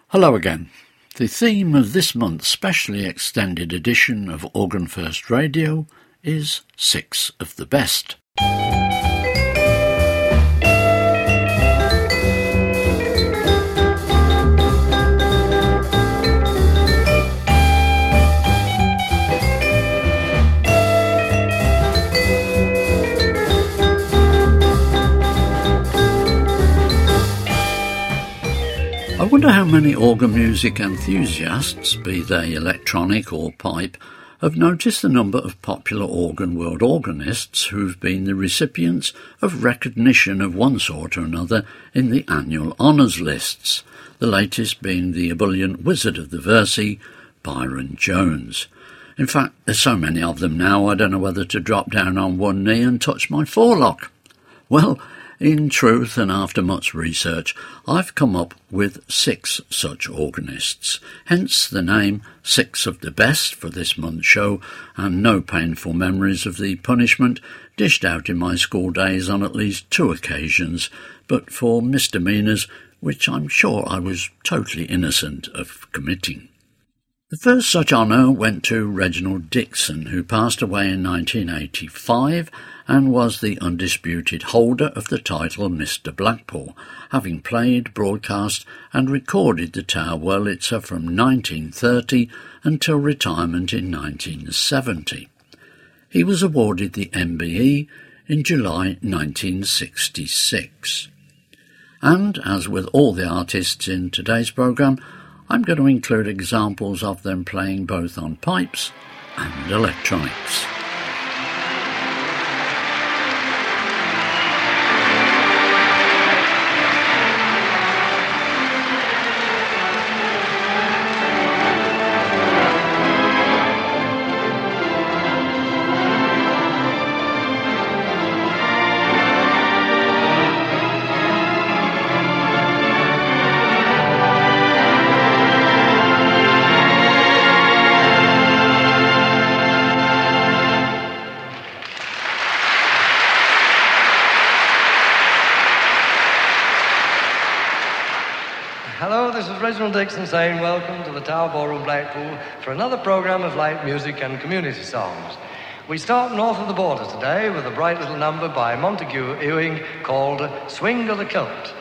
Hello again. The theme of this month's specially extended edition of Organ First Radio is Six of the Best. I wonder how many organ music enthusiasts, be they electronic or pipe, have noticed the number of popular organ world organists who've been the recipients of recognition of one sort or another in the annual honours lists, the latest being the ebullient wizard of the Versi, Byron Jones. In fact, there's so many of them now I don't know whether to drop down on one knee and touch my forelock. Well, in truth, and after much research, I've come up with 6 such organists, hence the name Six of the Best for this month's show, and no painful memories of the punishment dished out in my school days on at least 2 occasions, but for misdemeanours which I'm sure I was totally innocent of committing. The first such honour went to Reginald Dixon, who passed away in 1985 and was the undisputed holder of the title Mr. Blackpool, having played, broadcast and recorded the Tower Wurlitzer from 1930 until retirement in 1970. He was awarded the MBE in July 1966. And, as with all the artists in today's programme, I'm going to include examples of them playing both on pipes and electronics. Reginald Dixon saying welcome to the Tower Ballroom, Blackpool, for another programme of light music and community songs. We start north of the border today with a bright little number by Montague Ewing called Swing of the Kilt.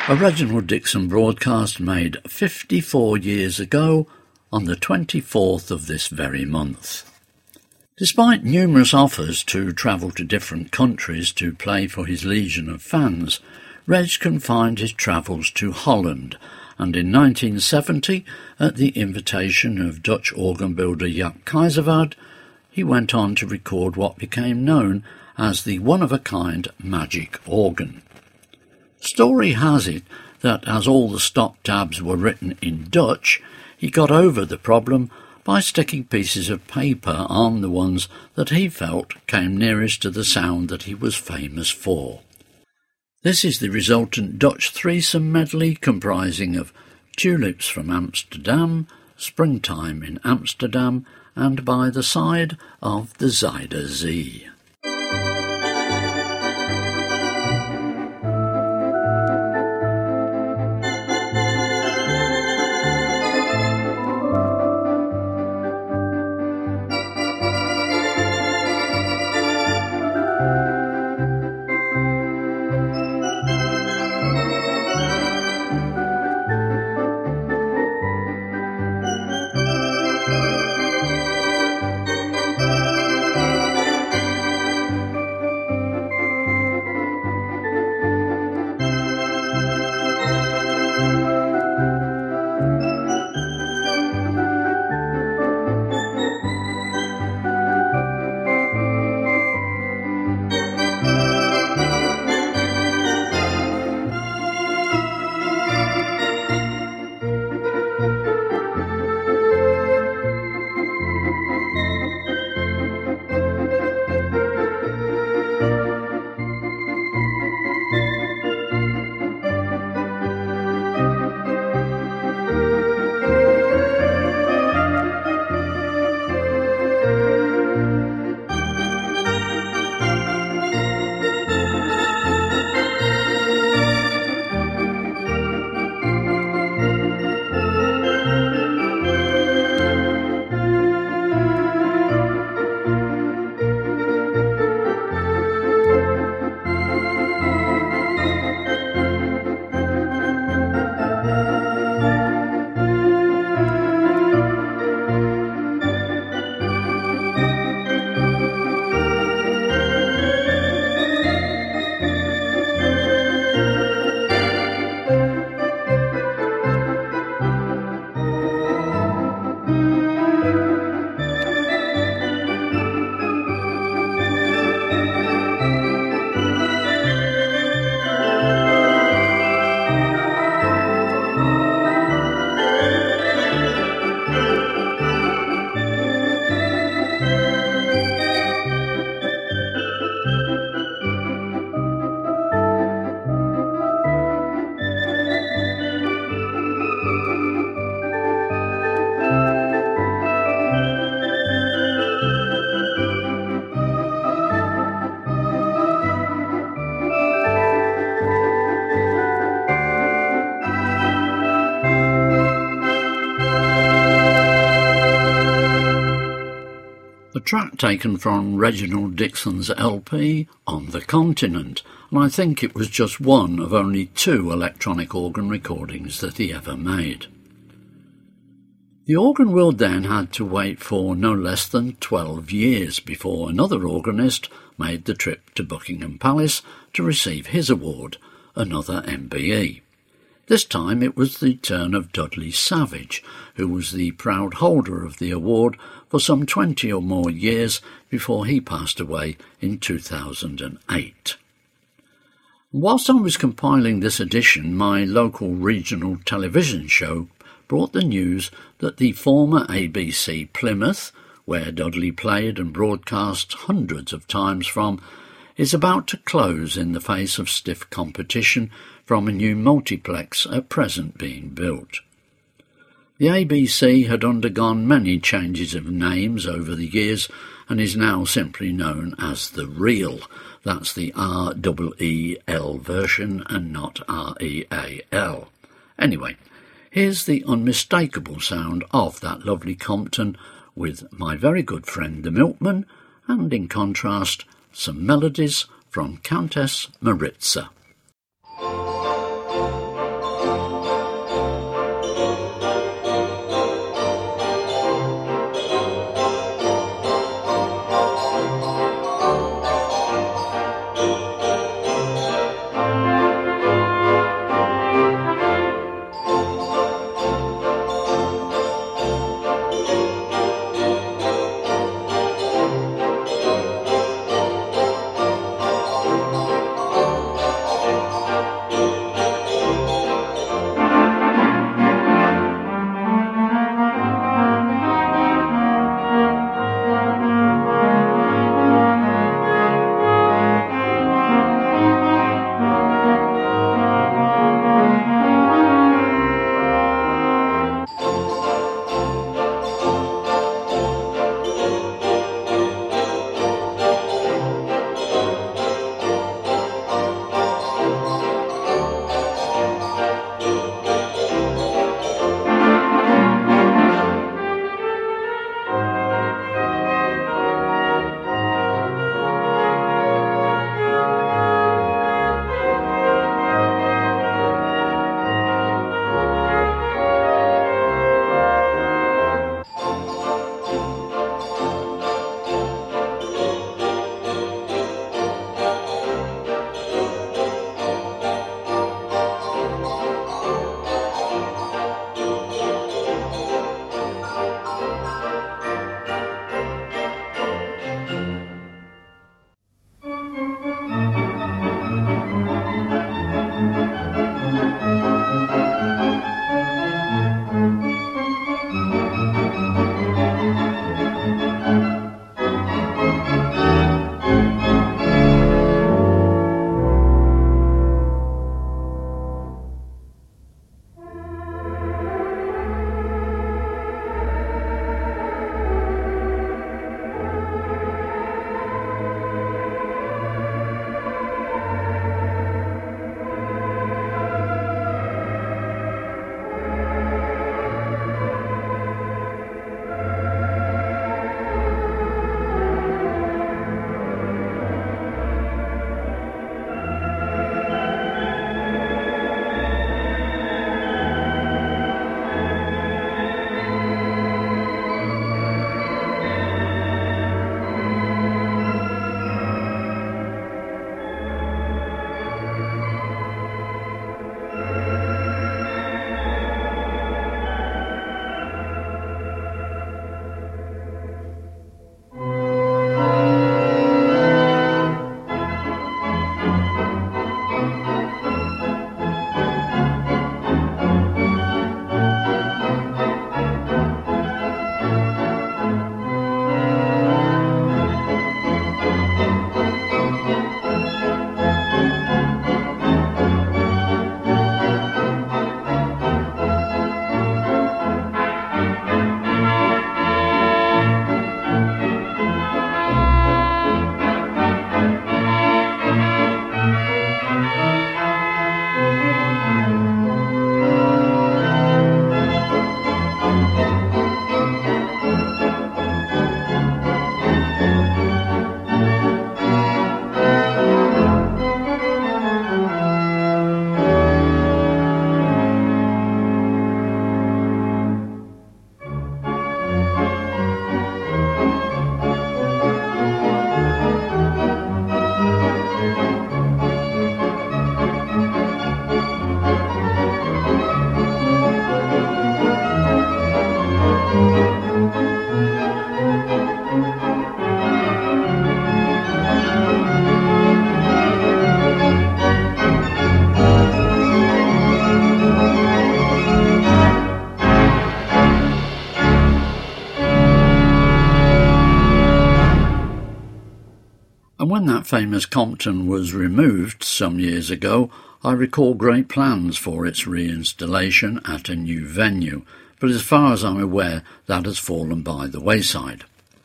A Reginald Dixon broadcast made 54 years ago on the 24th of this very month. Despite numerous offers to travel to different countries to play for his legion of fans, Reg confined his travels to Holland, and in 1970, at the invitation of Dutch organ builder Jaap Kaiserwald, he went on to record what became known as the one-of-a-kind magic organ. Story has it that as all the stop tabs were written in Dutch, he got over the problem by sticking pieces of paper on the ones that he felt came nearest to the sound that he was famous for. This is the resultant Dutch threesome medley comprising of Tulips from Amsterdam, Springtime in Amsterdam, and By the Side of the Zuider Zee. Track taken from Reginald Dixon's LP, On the Continent, and I think it was just one of only 2 electronic organ recordings that he ever made. The organ world then had to wait for no less than 12 years before another organist made the trip to Buckingham Palace to receive his award, another MBE. This time it was the turn of Dudley Savage, who was the proud holder of the award for some 20 or more years before he passed away in 2008. Whilst I was compiling this edition, my local regional television show brought the news that the former ABC Plymouth, where Dudley played and broadcast hundreds of times from, is about to close in the face of stiff competition from a new multiplex at present being built. The ABC had undergone many changes of names over the years and is now simply known as The Real. That's the R-E-E-L version and not R-E-A-L. Anyway, here's the unmistakable sound of that lovely Compton with my very good friend the Milkman, and in contrast, some melodies from Countess Maritza. when that famous Compton was removed some years ago, I recall great plans for its reinstallation at a new venue, but as far as I'm aware, that has fallen by the wayside.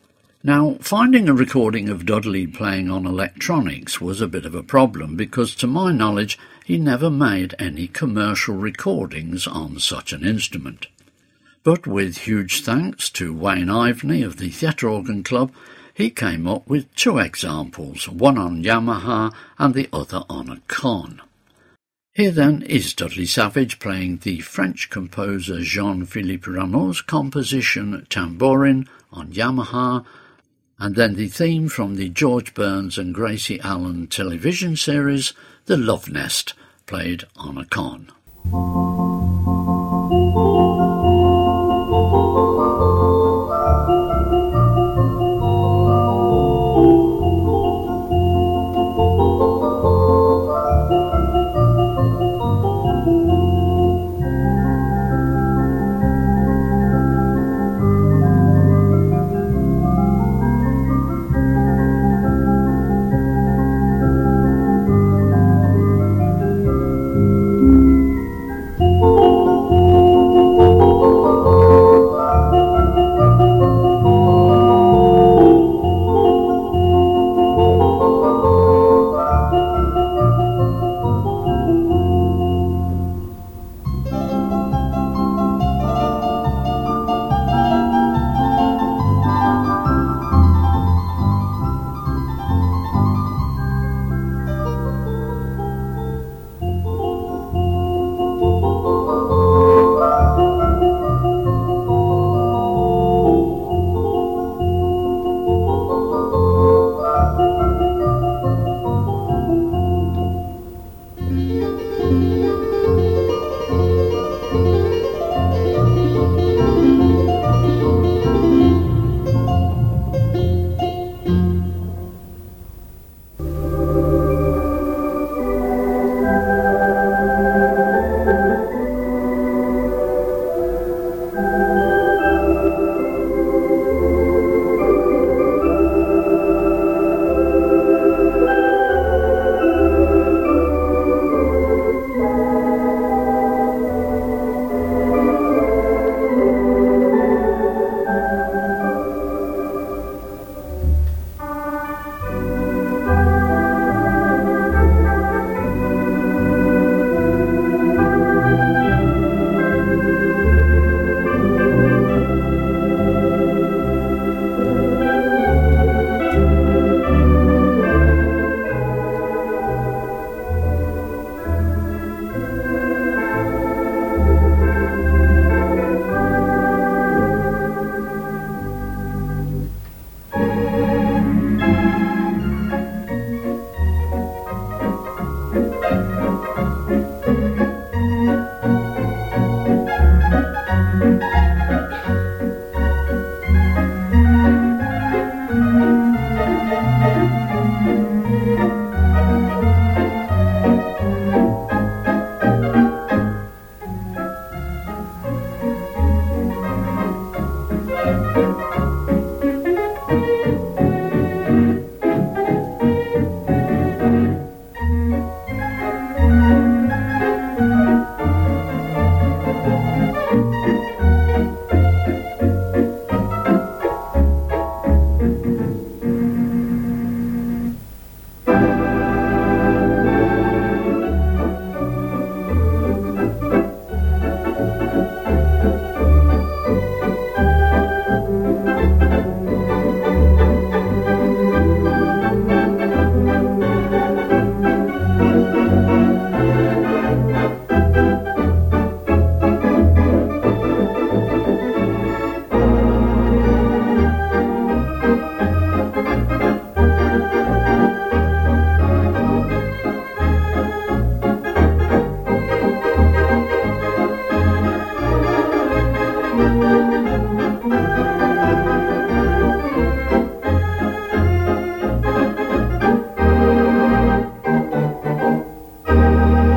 Now, finding a recording of Dudley playing on electronics was a bit of a problem because, to my knowledge, he never made any commercial recordings on such an instrument. But with huge thanks to Wayne Ivney of the Theatre Organ Club, he came up with two examples, one on Yamaha and the other on a Conn. Here then is Dudley Savage playing the French composer Jean-Philippe Rameau's composition Tambourin on Yamaha, and then the theme from the George Burns and Gracie Allen television series, The Love Nest, played on a Conn.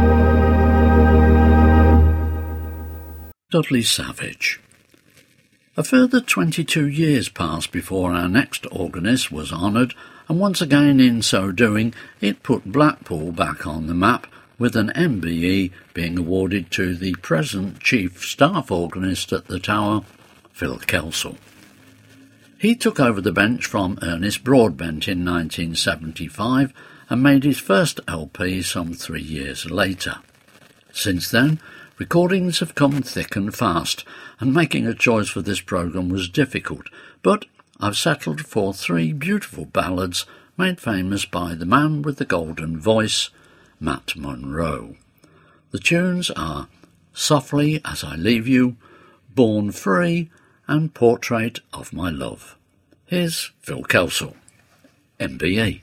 Dudley Savage. A further 22 years passed before our next organist was honoured, and once again in so doing it put Blackpool back on the map, with an MBE being awarded to the present Chief Staff Organist at the Tower, Phil Kelsall. He took over the bench from Ernest Broadbent in 1975 and made his first LP some 3 years later. Since then, recordings have come thick and fast, and making a choice for this programme was difficult, but I've settled for 3 beautiful ballads made famous by the man with the golden voice, Matt Monro. The tunes are Softly As I Leave You, Born Free and Portrait of My Love. Here's Phil Kelsall, MBE.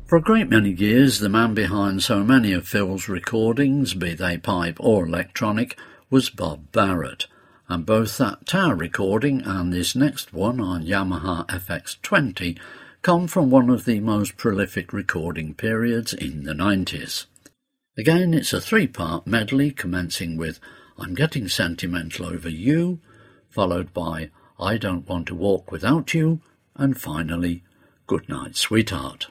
For a great many years, the man behind so many of Phil's recordings, be they pipe or electronic, was Bob Barrett, and both that Tower recording and this next one on Yamaha FX20 come from one of the most prolific recording periods in the 90s. Again, it's a three-part medley commencing with I'm Getting Sentimental Over You, followed by I Don't Want to Walk Without You, and finally, Good Night, Sweetheart.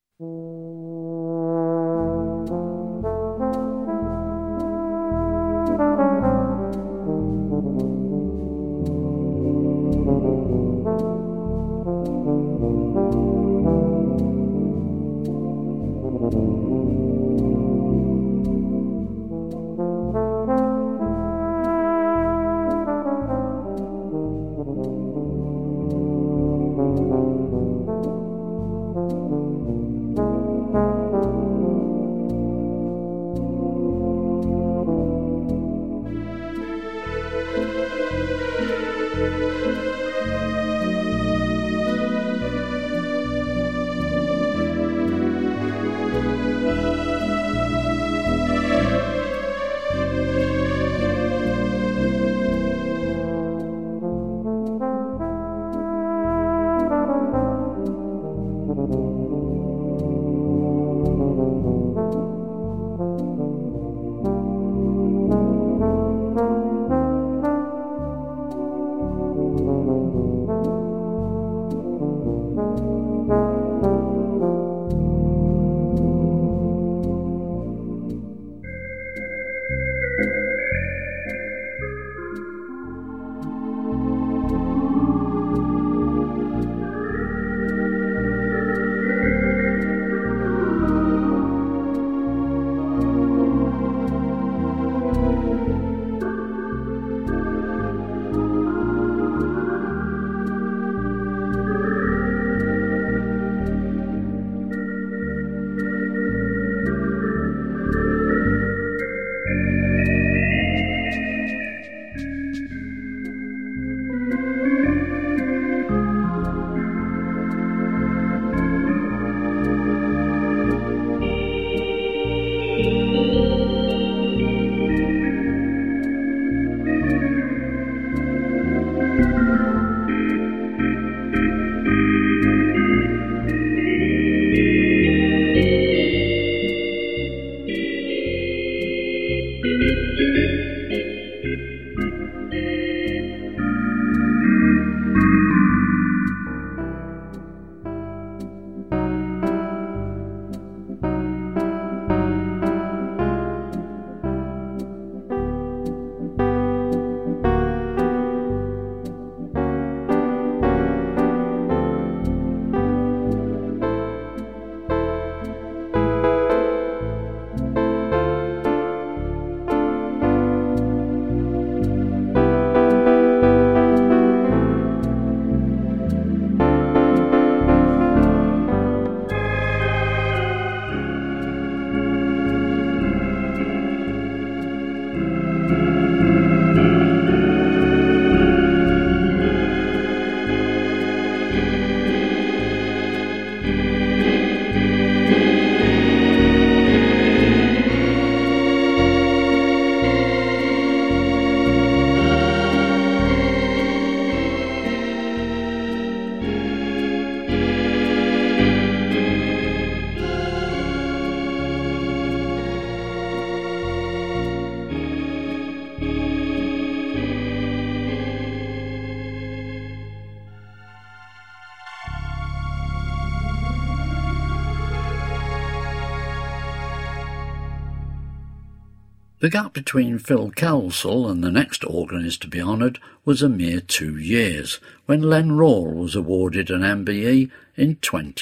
The gap between Phil Kelsall and the next organist to be honoured was a mere 2 years, when Len Rawle was awarded an MBE in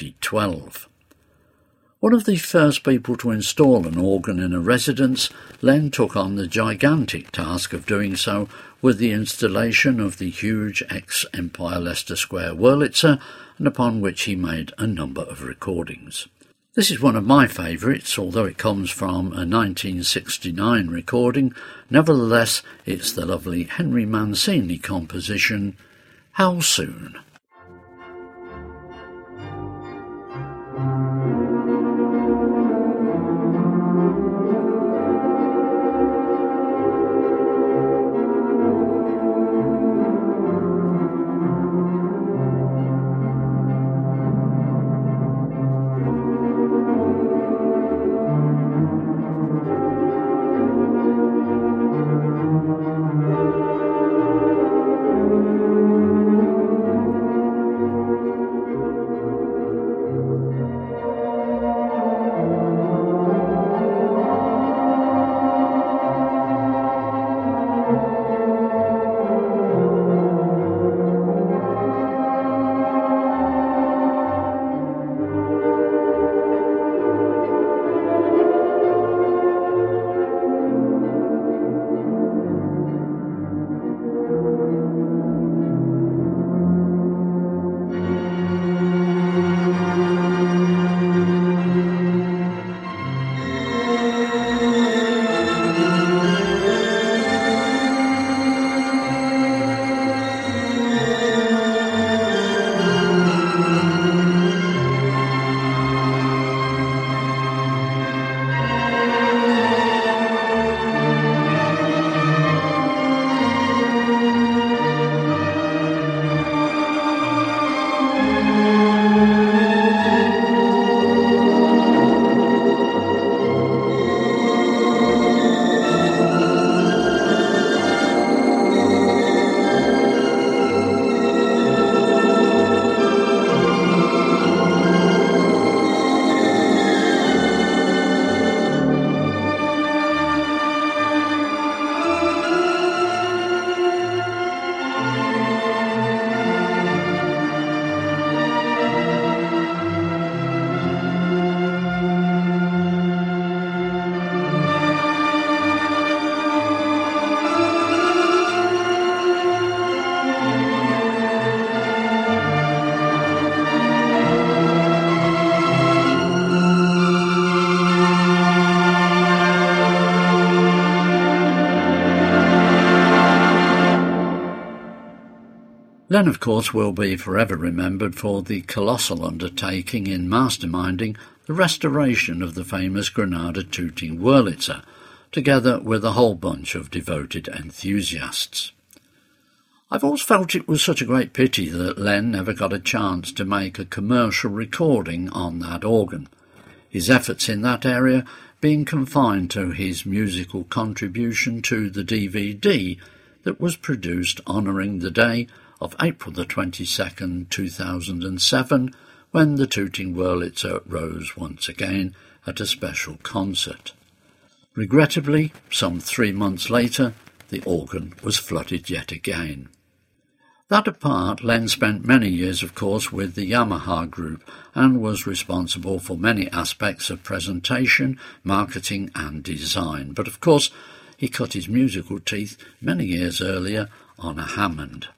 2012. One of the first people to install an organ in a residence, Len took on the gigantic task of doing so with the installation of the huge ex-Empire Leicester Square Wurlitzer, and upon which he made a number of recordings. This is one of my favourites, although it comes from a 1969 recording. Nevertheless, it's the lovely Henry Mancini composition, How Soon? Len, of course, will be forever remembered for the colossal undertaking in masterminding the restoration of the famous Granada Tooting Wurlitzer, together with a whole bunch of devoted enthusiasts. I've always felt it was such a great pity that Len never got a chance to make a commercial recording on that organ, his efforts in that area being confined to his musical contribution to the DVD that was produced honouring the day of April the 22nd, 2007, when the Tooting Wurlitzer rose once again at a special concert. Regrettably, some 3 months later, the organ was flooded yet again. That apart, Len spent many years, of course, with the Yamaha Group and was responsible for many aspects of presentation, marketing and design. But of course, he cut his musical teeth many years earlier on a Hammond.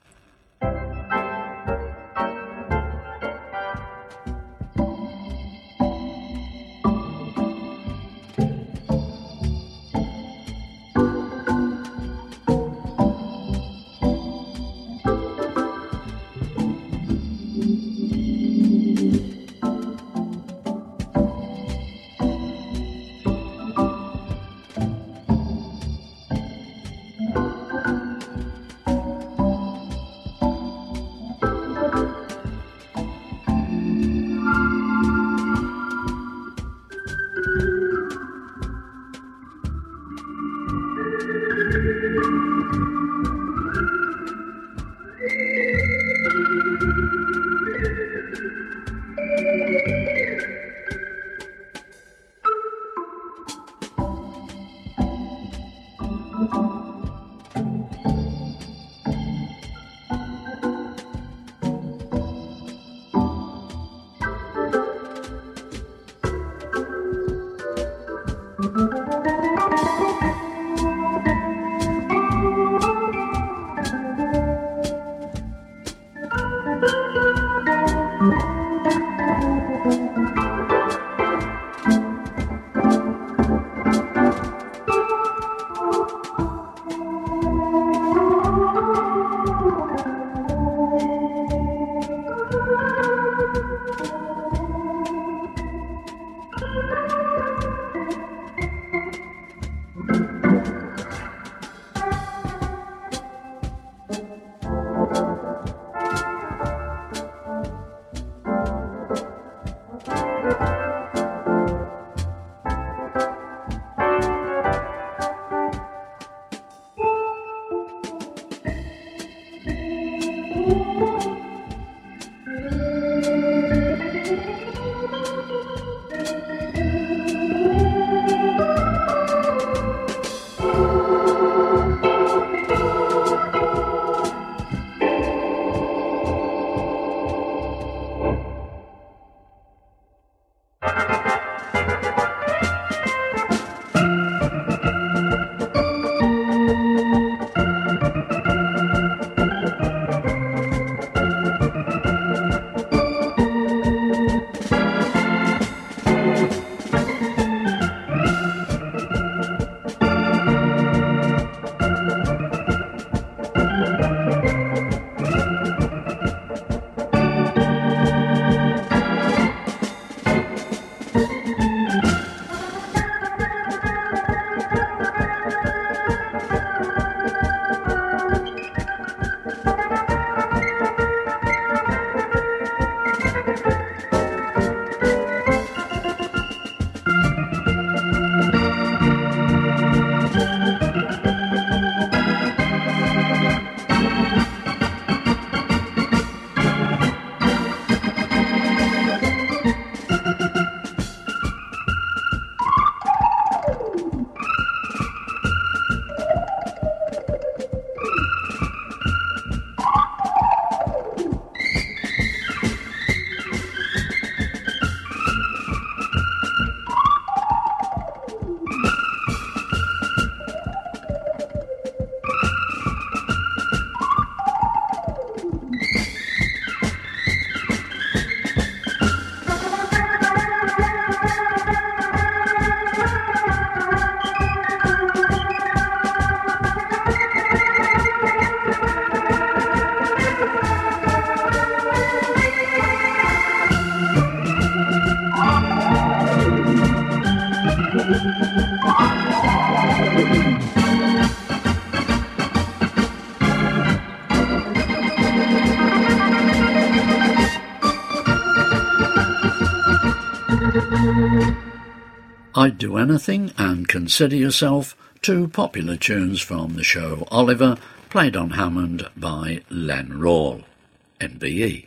I'd Do Anything and Consider Yourself, two popular tunes from the show Oliver, played on Hammond by Len Rawle, MBE.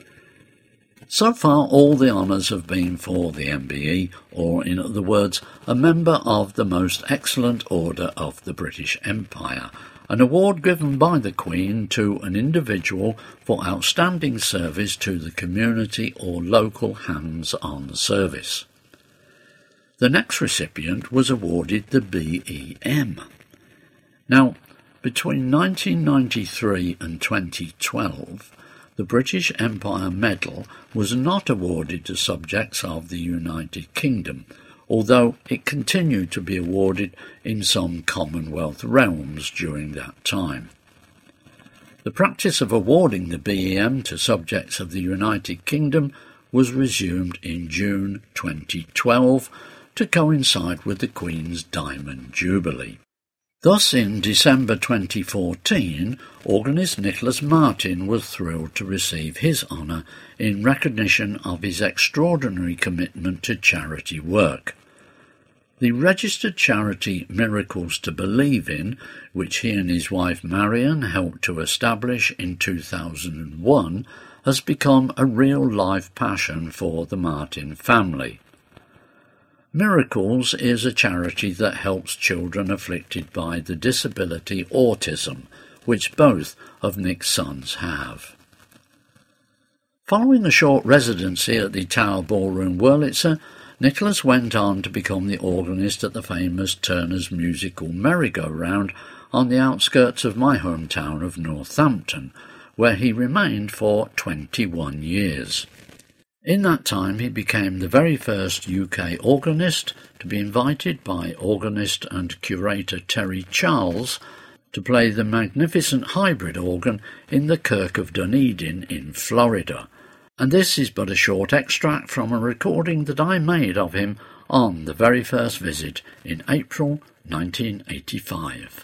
So far all the honours have been for the MBE, or in other words, a member of the Most Excellent Order of the British Empire, an award given by the Queen to an individual for outstanding service to the community or local hands-on service. The next recipient was awarded the BEM. Now, between 1993 and 2012, the British Empire Medal was not awarded to subjects of the United Kingdom, although it continued to be awarded in some Commonwealth realms during that time. The practice of awarding the BEM to subjects of the United Kingdom was resumed in June 2012 to coincide with the Queen's Diamond Jubilee. Thus, in December 2014, organist Nicholas Martin was thrilled to receive his honour in recognition of his extraordinary commitment to charity work. The registered charity Miracles to Believe In, which he and his wife Marion helped to establish in 2001, has become a real-life passion for the Martin family. Miracles is a charity that helps children afflicted by the disability autism, which both of Nick's sons have. Following a short residency at the Tower Ballroom Wurlitzer, Nicholas went on to become the organist at the famous Turner's Musical Merry-Go-Round on the outskirts of my hometown of Northampton, where he remained for 21 years. In that time he became the very first UK organist to be invited by organist and curator Terry Charles to play the magnificent hybrid organ in the Kirk of Dunedin in Florida, and this is but a short extract from a recording that I made of him on the very first visit in April 1985.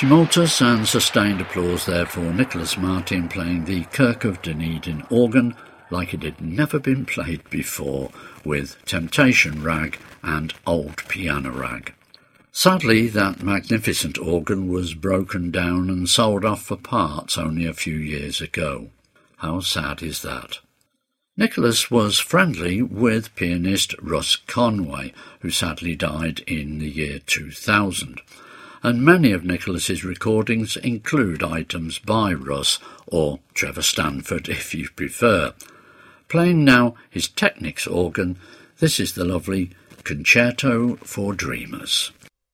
Tumultuous and sustained applause there for Nicholas Martin playing the Kirk of Dunedin organ like it had never been played before, with Temptation Rag and Old Piano Rag. Sadly, that magnificent organ was broken down and sold off for parts only a few years ago. How sad is that? Nicholas was friendly with pianist Russ Conway, who sadly died in the year 2000. And many of Nicholas's recordings include items by Russ, or Trevor Stanford if you prefer. Playing now his Technics organ, this is the lovely Concerto for Dreamers.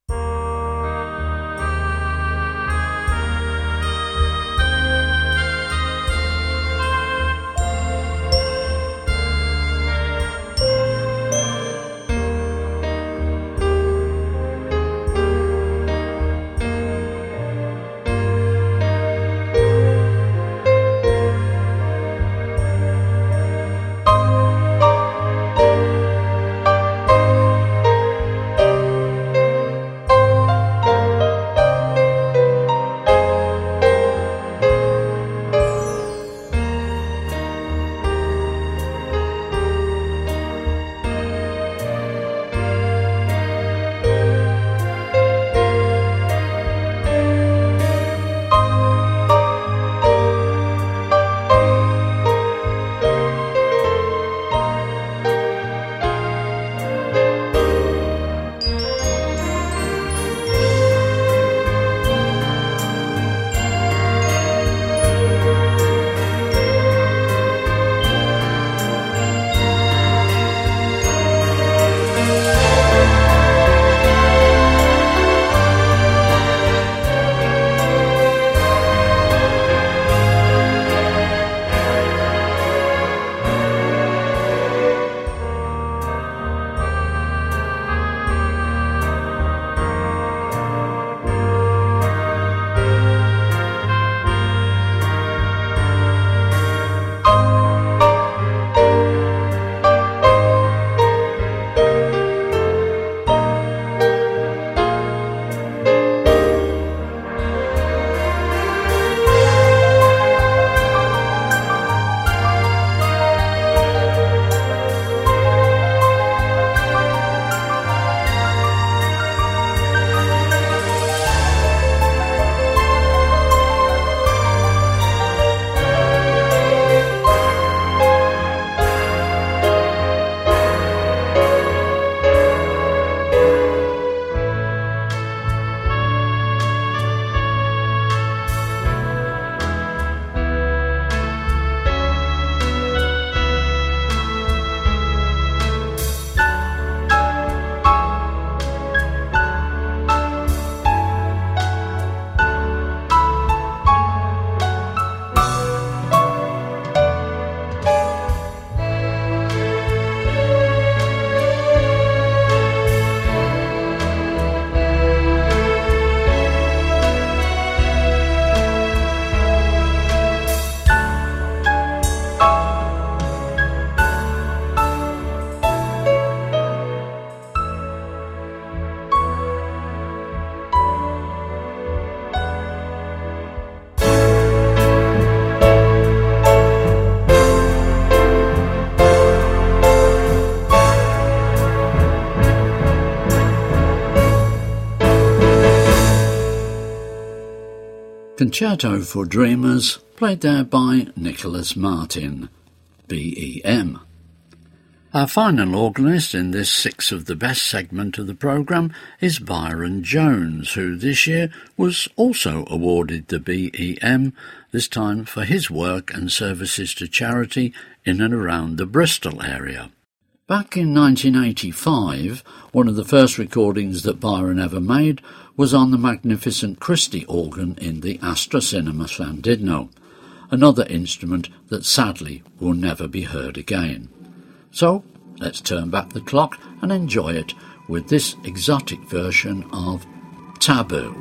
Concerto for Dreamers, played there by Nicholas Martin, BEM. Our final organist in this Six of the Best segment of the programme is Byron Jones, who this year was also awarded the BEM, this time for his work and services to charity in and around the Bristol area. Back in 1985, one of the first recordings that Byron ever made was on the magnificent Christie organ in the Astra Cinema Llandudno, another instrument that sadly will never be heard again. So, let's turn back the clock and enjoy it with this exotic version of Taboo.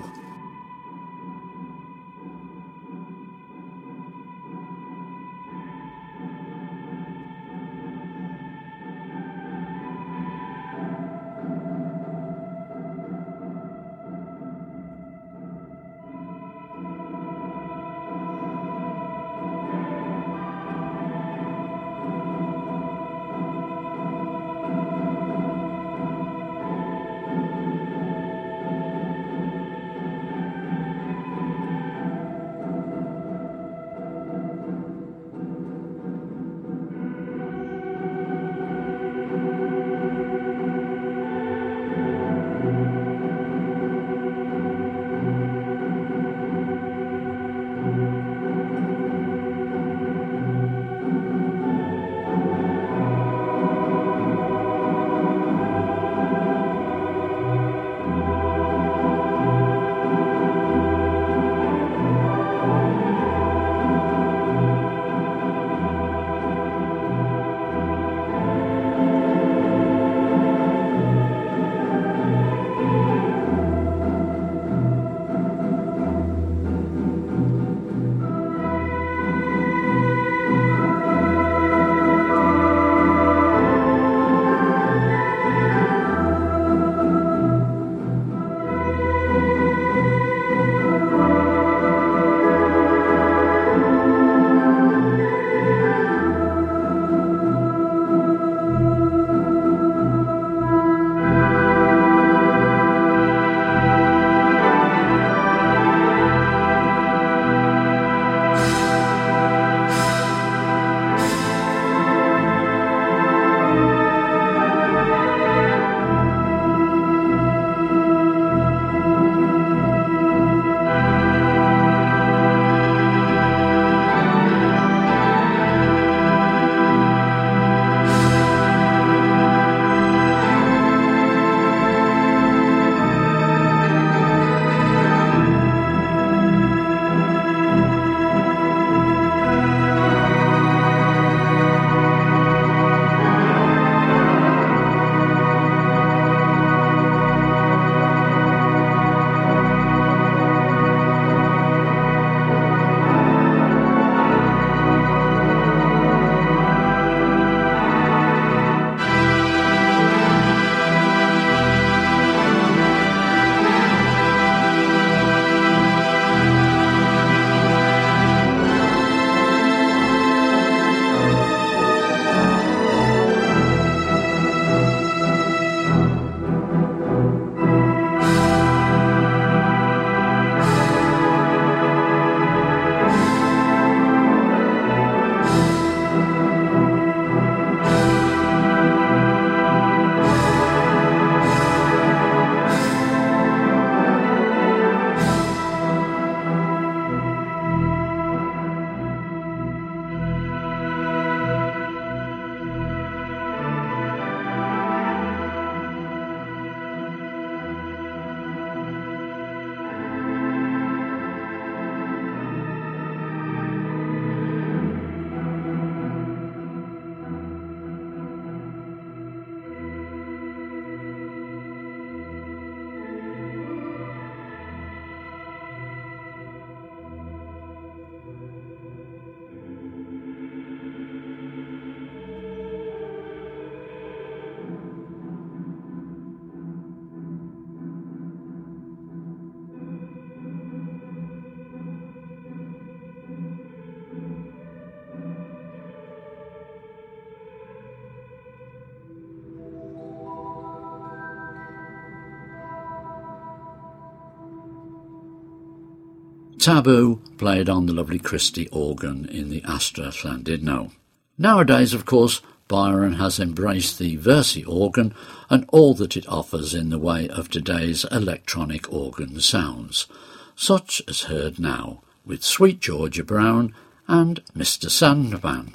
Taboo played on the lovely Christie organ in the Astra Llandudno. Nowadays, of course, Byron has embraced the Versi organ and all that it offers in the way of today's electronic organ sounds, such as heard now with Sweet Georgia Brown and Mr. Sandman.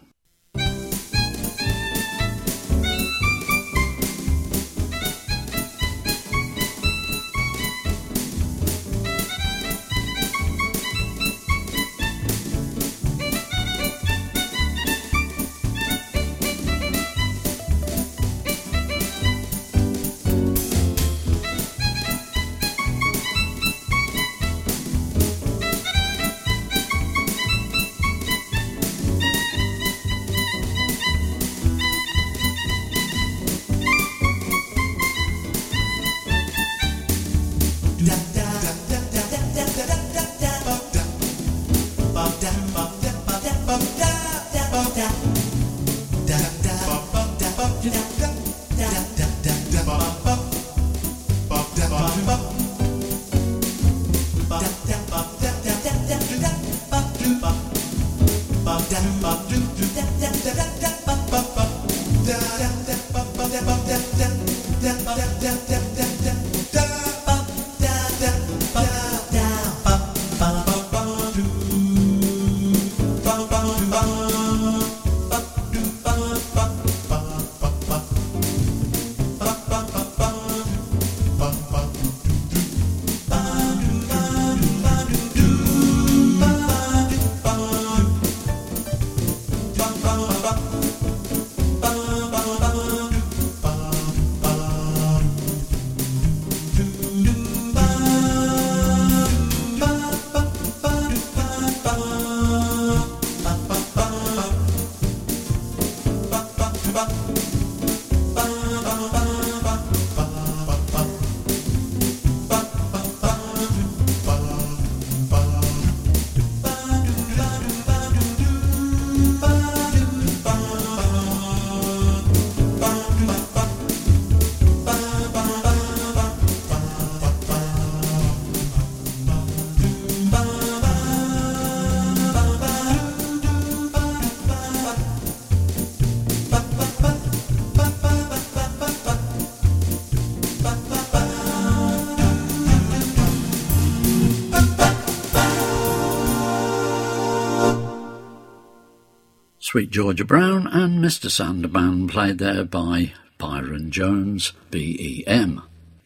Sweet Georgia Brown and Mr. Sandman, played there by Byron Jones, BEM.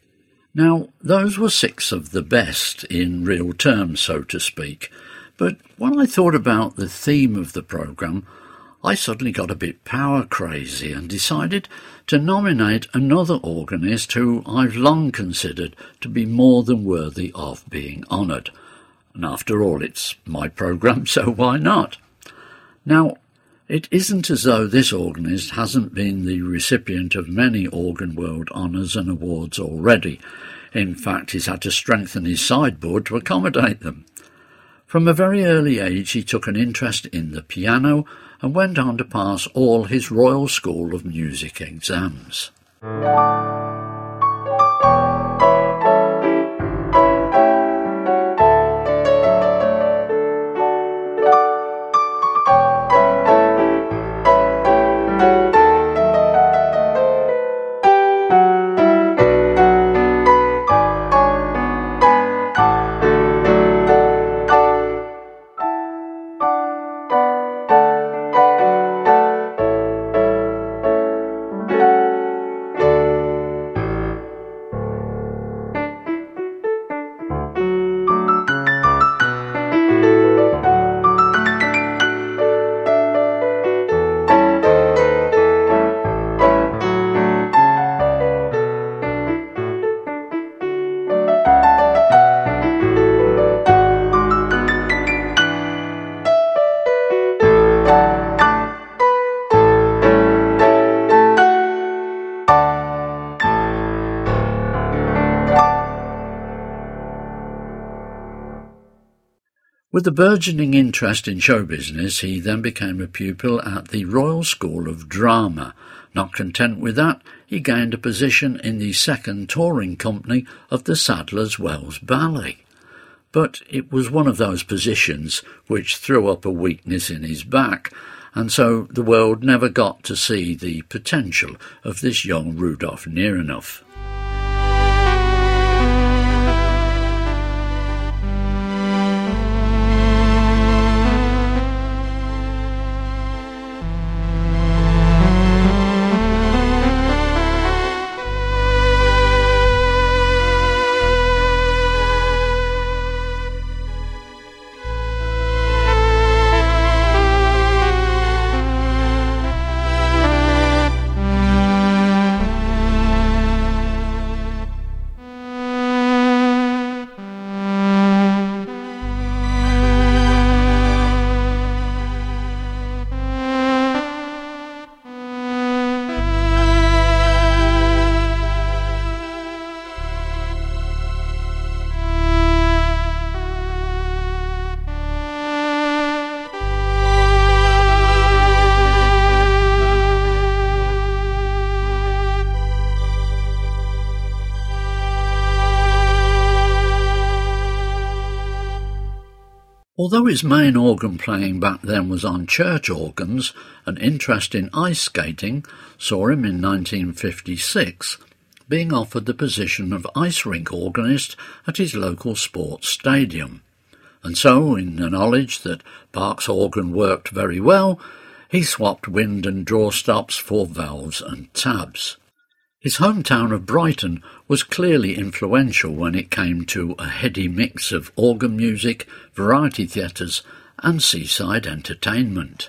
Now, those were 6 of the best in real terms, so to speak, but when I thought about the theme of the programme, I suddenly got a bit power crazy and decided to nominate another organist who I've long considered to be more than worthy of being honoured. And after all, it's my programme, so why not? Now, it isn't as though this organist hasn't been the recipient of many Organ World honours and awards already. In fact, he's had to strengthen his sideboard to accommodate them. From a very early age he took an interest in the piano and went on to pass all his Royal School of Music exams. With a burgeoning interest in show business, he then became a pupil at the Royal School of Drama. Not content with that, he gained a position in the second touring company of the Sadler's Wells Ballet. but it was one of those positions which threw up a weakness in his back, and so the world never got to see the potential of this young Rudolf near enough. Although his main organ playing back then was on church organs, an interest in ice skating saw him in 1956 being offered the position of ice rink organist at his local sports stadium. And so, in the knowledge that Bach's organ worked very well, he swapped wind and draw stops for valves and tabs. His hometown of Brighton was clearly influential when it came to a heady mix of organ music, variety theatres and seaside entertainment.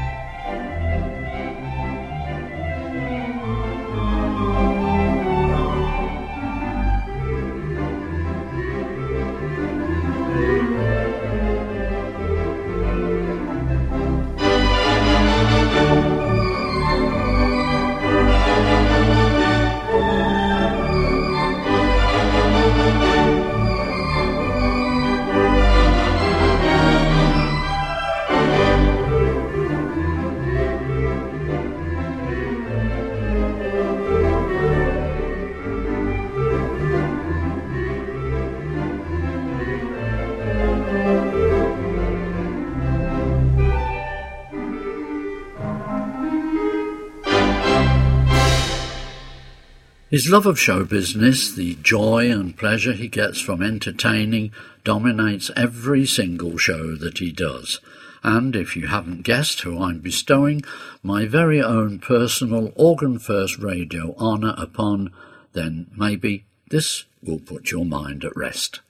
His love of show business, the joy and pleasure he gets from entertaining, dominates every single show that he does. And if you haven't guessed who I'm bestowing my very own personal Organ First Radio honour upon, then maybe this will put your mind at rest.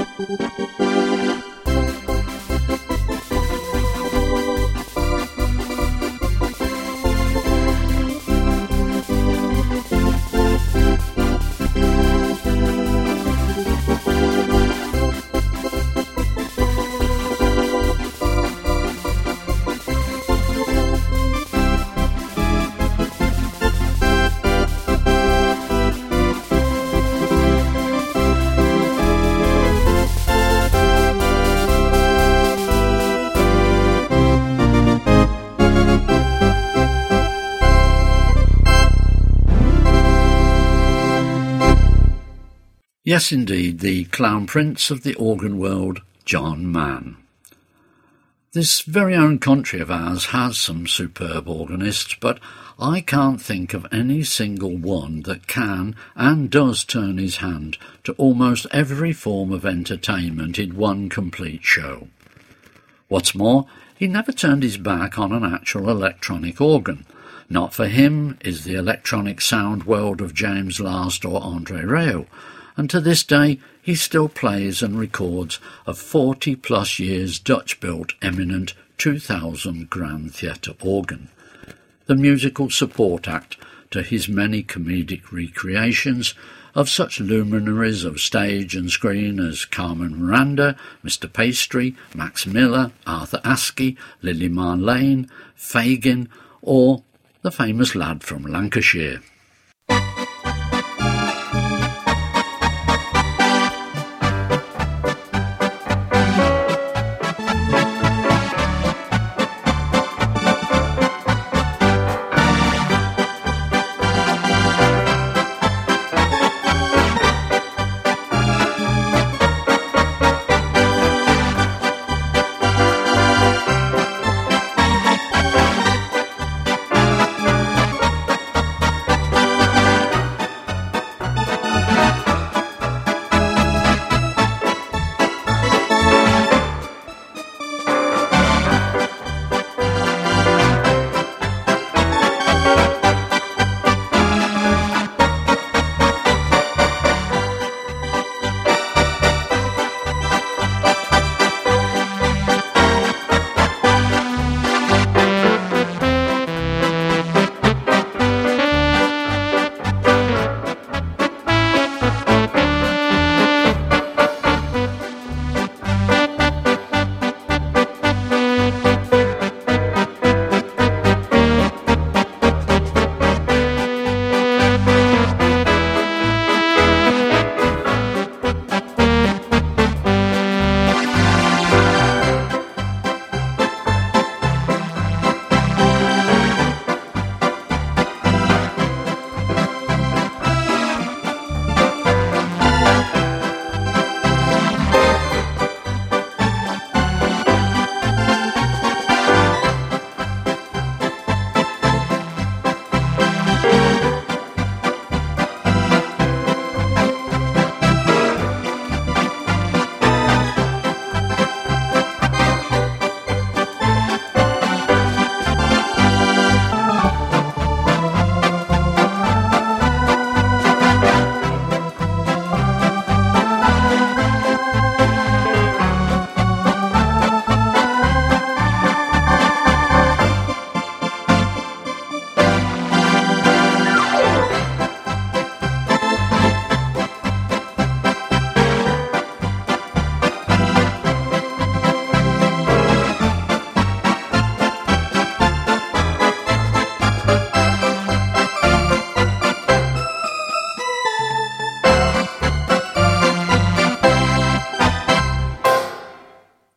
Yes, indeed, the clown prince of the organ world, John Mann. This very own country of ours has some superb organists, but I can't think of any single one that can and does turn his hand to almost every form of entertainment in one complete show. What's more, he never turned his back on an actual electronic organ. Not for him is the electronic sound world of James Last or Andre Rieu, and to this day he still plays and records a 40-plus years Dutch-built eminent 2000 Grand Theatre organ, the musical support act to his many comedic recreations of such luminaries of stage and screen as Carmen Miranda, Mr. Pastry, Max Miller, Arthur Askey, Lily Marlene, Fagin, or the famous lad from Lancashire.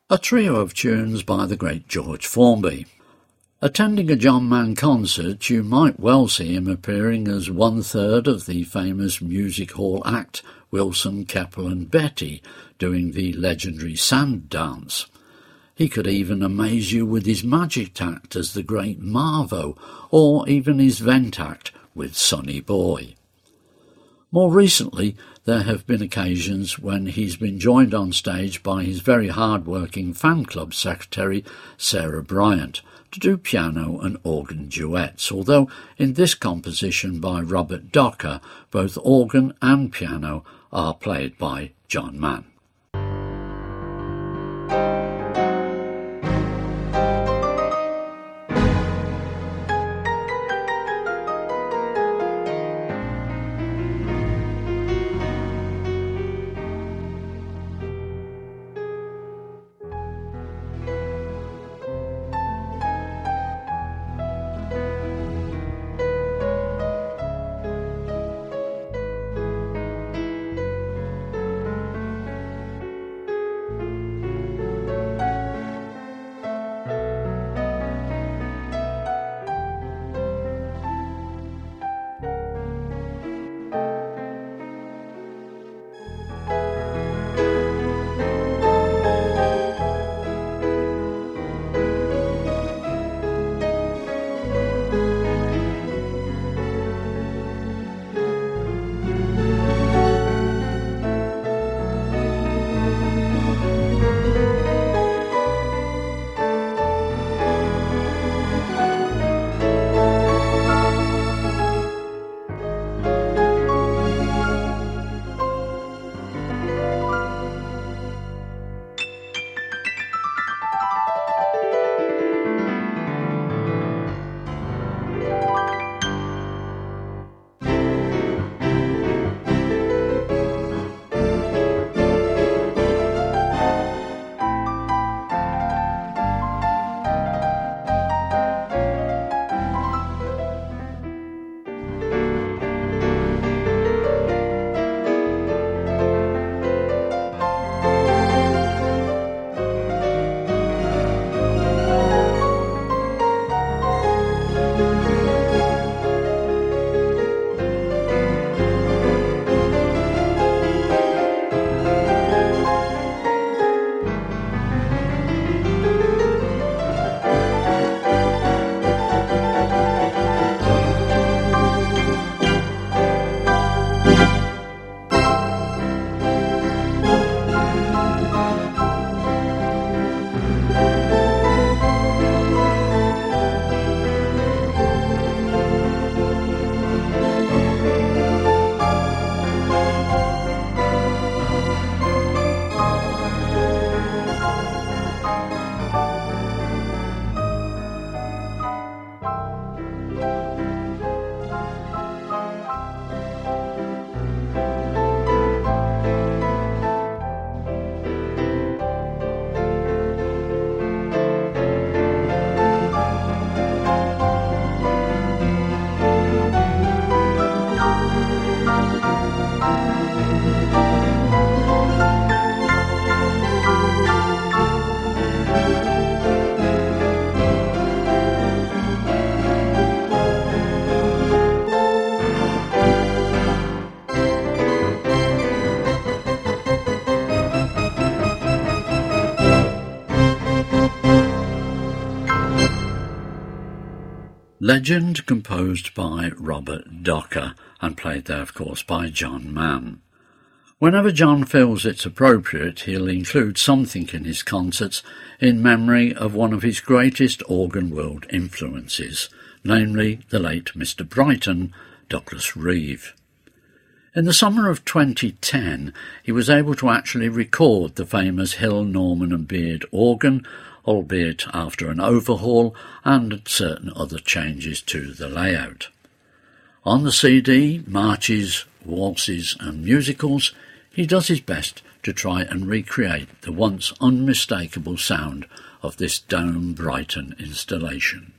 a trio of tunes by the great George Formby. Attending a John Mann concert, you might well see him appearing as one-third of the famous music hall act Wilson, Keppel and Betty, doing the legendary Sand Dance. He could even amaze you with his magic act as the great Marvo, or even his vent act with Sonny Boy. More recently, there have been occasions when he's been joined on stage by his very hard-working fan club secretary, Sarah Bryant, to do piano and organ duets, although in this composition by Robert Docker, both organ and piano are played by John Mann. Legend, composed by Robert Docker and played there, of course, by John Mann. Whenever John feels it's appropriate, he'll include something in his concerts in memory of one of his greatest organ world influences, namely the late Mr. Brighton, Douglas Reeve. In the summer of 2010, he was able to actually record the famous Hill, Norman and Beard organ, albeit after an overhaul and certain other changes to the layout. On the CD, Marches, Waltzes and Musicals, he does his best to try and recreate the once unmistakable sound of this Dome Brighton installation.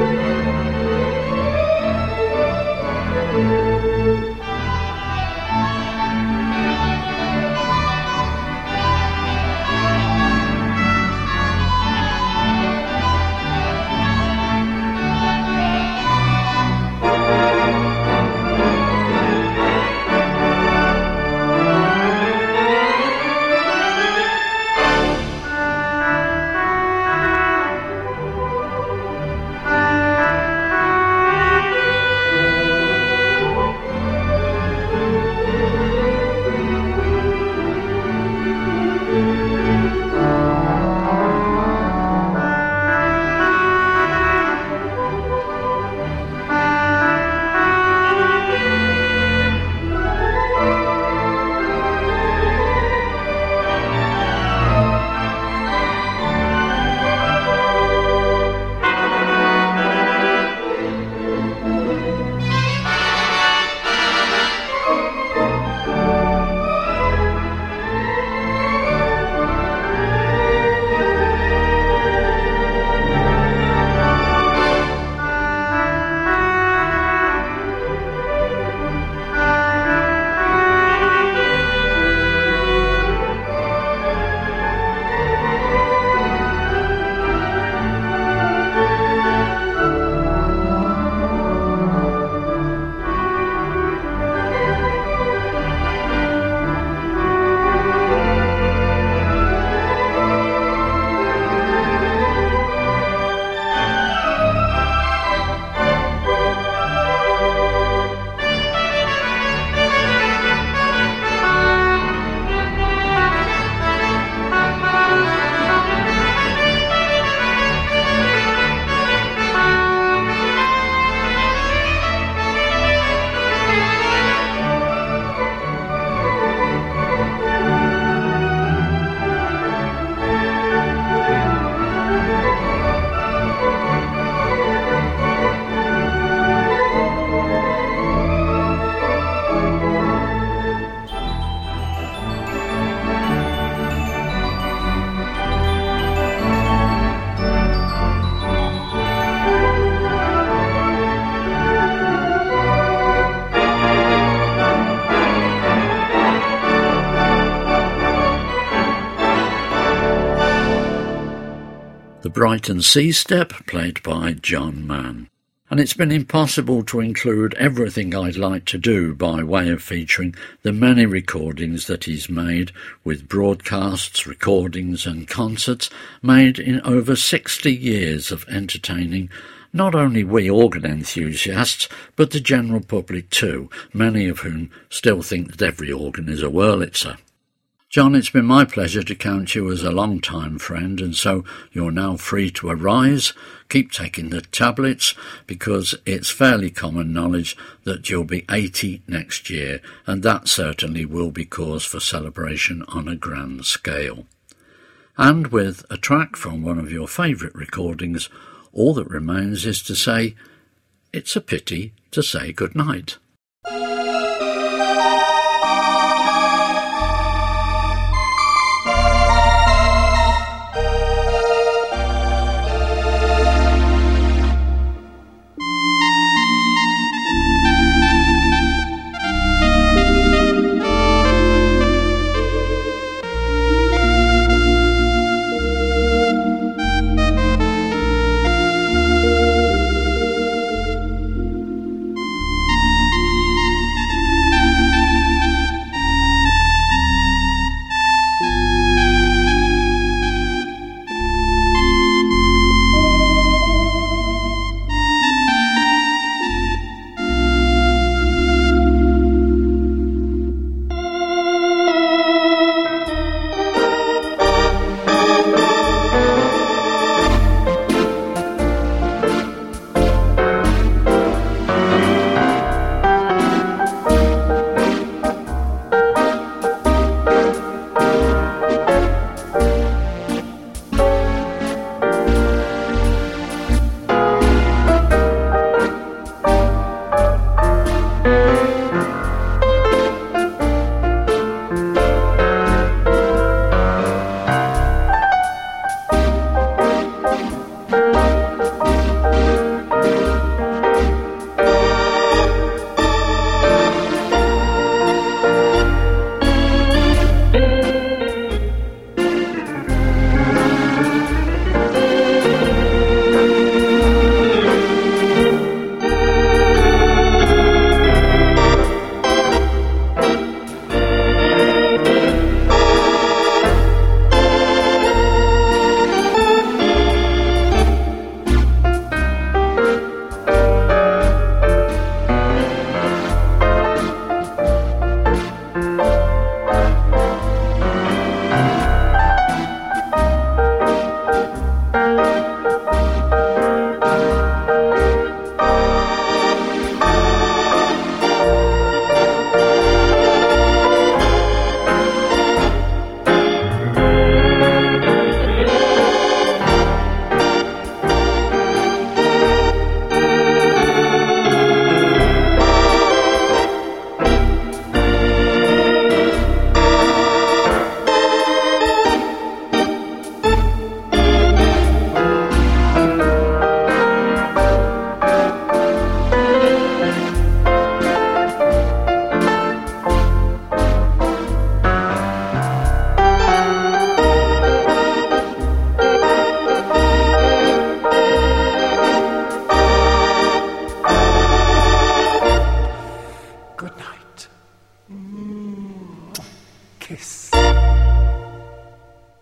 the Brighton Sea Step, played by John Mann. And it's been impossible to include everything I'd like to do by way of featuring the many recordings that he's made, with broadcasts, recordings and concerts made in over 60 years of entertaining not only we organ enthusiasts, but the general public too, many of whom still think that every organ is a Wurlitzer. John, it's been my pleasure to count you as a long-time friend, and so you're now free to arise. Keep taking the tablets, because it's fairly common knowledge that you'll be 80 next year, and that certainly will be cause for celebration on a grand scale. And with a track from one of your favourite recordings, all that remains is to say, it's a pity to say good night.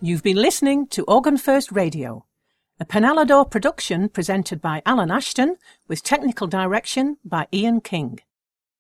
You've been listening to Organ First Radio, a Penelador production presented by Alan Ashton with technical direction by Ian King.